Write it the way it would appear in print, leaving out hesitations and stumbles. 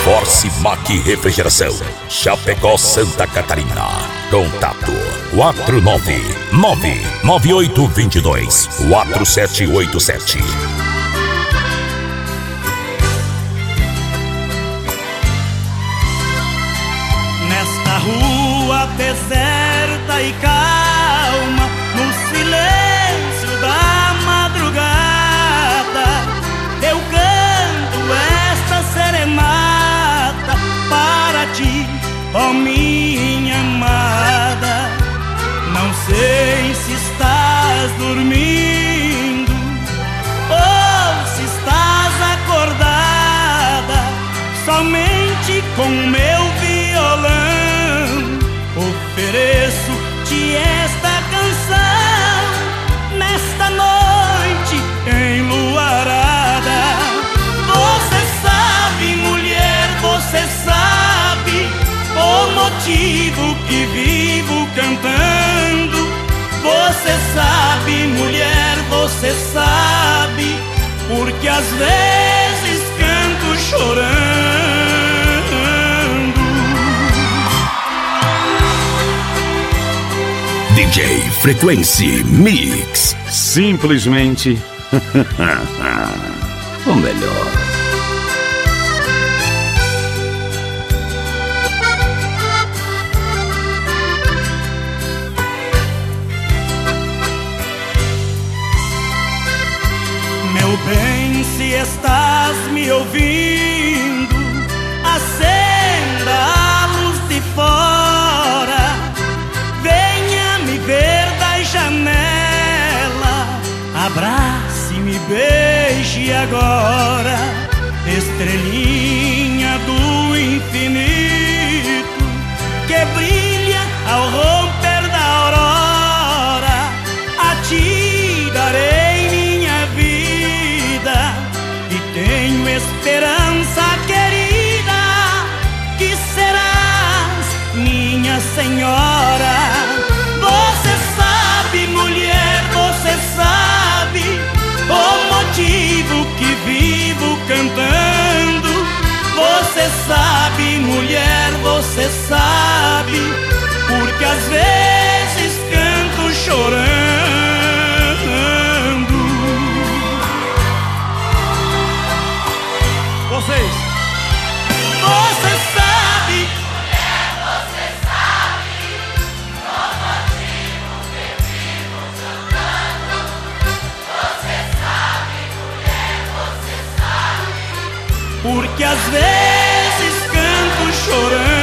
Force Mac Refrigeração, Chapecó, Santa Catarina. Contato 499-9822-4787. Nesta rua deserta e calma, no silêncio da madrugada, eu canto esta serenata para ti, ó minha amada. Não sei se estás dormindo ou se estás acordada. Somente com meu violão ofereço-te esta canção nesta noite enluarada. Você sabe, mulher, você sabe o motivo que vivo cantando. Você sabe, mulher, você sabe, porque às vezes canto chorando. DJ Frequency Mix. Simplesmente o melhor. Meu bem, se estás me ouvindo, acenda a luz de fora. Venha me ver da janela, abrace-me, beije agora. Estrelinha do infinito que brilha ao romper da aurora, a ti darei minha vida e tenho esperança, querida, que serás minha senhora. Você sabe, mulher, você sabe o motivo que vivo cantando. Você sabe, mulher, você sabe, porque às vezes canto chorando. Vocês, você sabe, mulher, você sabe o motivo que vivo cantando. Você sabe, mulher, você sabe, porque às vezes canto chorando.